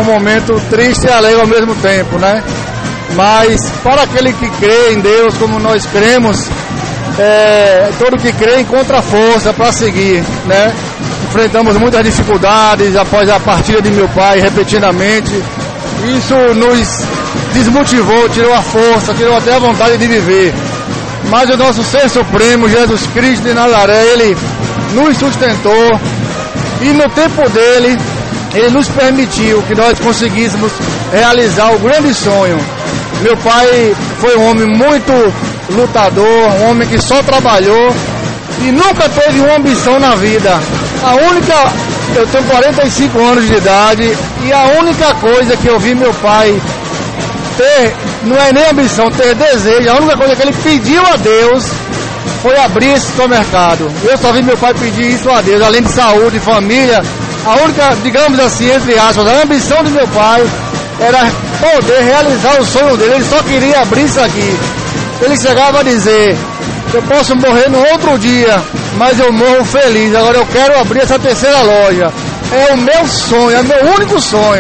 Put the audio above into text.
um momento triste e alegre ao mesmo tempo, né? Mas para aquele que crê em Deus, como nós cremos, todo que crê encontra força para seguir, né? Enfrentamos muitas dificuldades após a partida de meu pai, repetidamente. Isso nos desmotivou, tirou a força, tirou até a vontade de viver. Mas o nosso Ser Supremo, Jesus Cristo de Nazaré, Ele nos sustentou e no tempo dele, Ele nos permitiu que nós conseguíssemos realizar o grande sonho. Meu pai foi um homem muito lutador, um homem que só trabalhou e nunca teve uma ambição na vida. Eu tenho 45 anos de idade e a única coisa que eu vi meu pai ter, não é nem ambição, ter desejo, a única coisa que ele pediu a Deus foi abrir esse supermercado. Eu só vi meu pai pedir isso a Deus, além de saúde, família. A única, digamos assim, entre aspas, a ambição de meu pai era poder realizar o sonho dele. Ele só queria abrir isso aqui. Ele chegava a dizer: eu posso morrer no outro dia, mas eu morro feliz. Agora eu quero abrir essa terceira loja. É o meu sonho, é o meu único sonho.